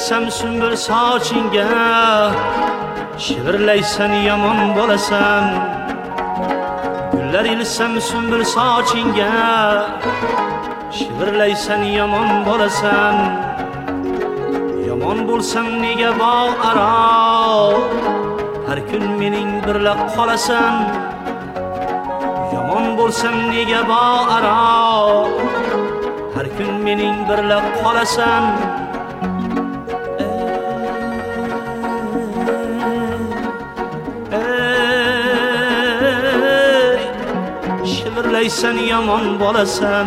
ilsam sümbül sochingga, shivirlaysan yomon bo'lasan. Gullar ilsam sümbül sochingga, shivirlaysan yomon bo'lasan. Yomon bo'lsam nega bog' aro, har kun mening birla qolasan. Yomon bo'lsam nega bog' aro, har kun mening birla qolasan. Shivirlaysan yomon bo'lasan.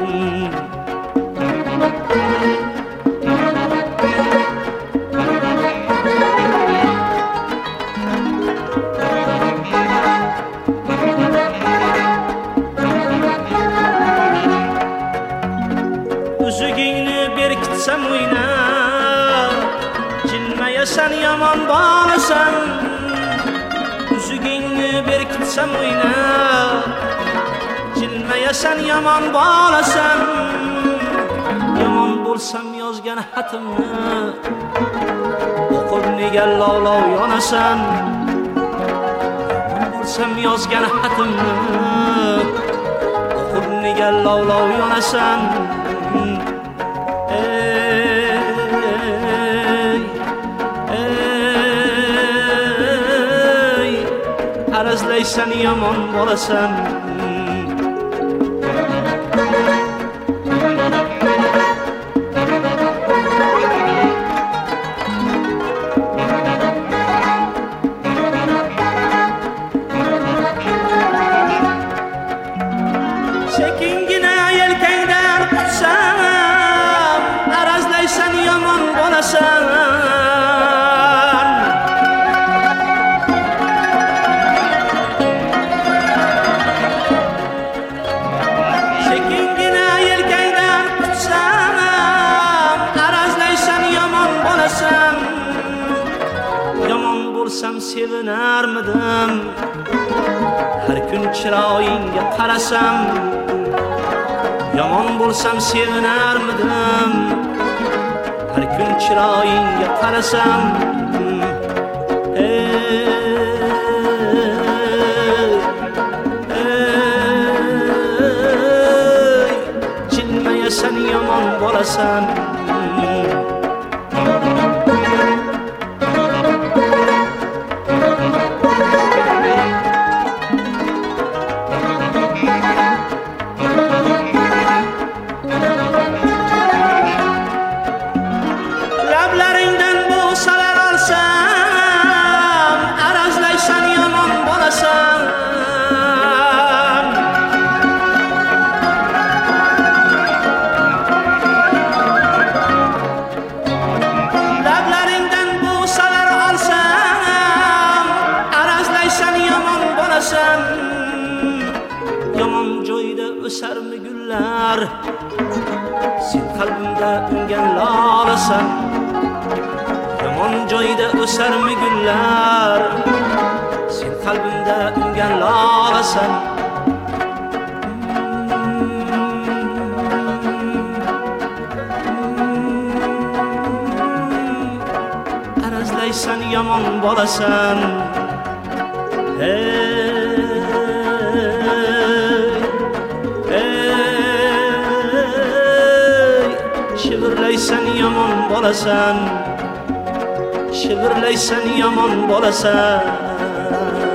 Uzugingni berkitsam o'ynar, jilmayasan yomon bo'lasan. Uzugingni berkitsam o'ynar, jilmayasan yomon bo'lasan. Yomon bo'lsam yozgan xatimni o'qib nega lovlov yonasan. Yomon bo'lsam yozgan xatimni o'qib nega lovlov yonasan. Arazlaysan yomon bo'lasan. Sekingina yelkangdan qutsam, arazlaysan yomon bo'lasan. Sekingina yelkangdan qutsam, arazlaysan yomon bo'lasan. Yomon bo'lsam sevinarmidim, har kun chiroyingga qarasam. Yomon bo'lsam sevinarmidim, har kun chiroyingga qarasam. Jilmayasan yomon bo'lasan. Lablaringdan bo'salar olsam, arazlaysan yomon bo'lasan. Lablaringdan bo'salar olsam, arazlaysan yomon bo'lasan. Yomon joyda o'sarmi gullar, sen qalbimda ungan lolasan. Yomon joyda o'sarmi gullar, sen qalbimda ungan lolasan. Arazlaysan yomon bo'lasan. Shivirlaysan yomon bo'lasan. Shivirlaysan yomon bo'lasan.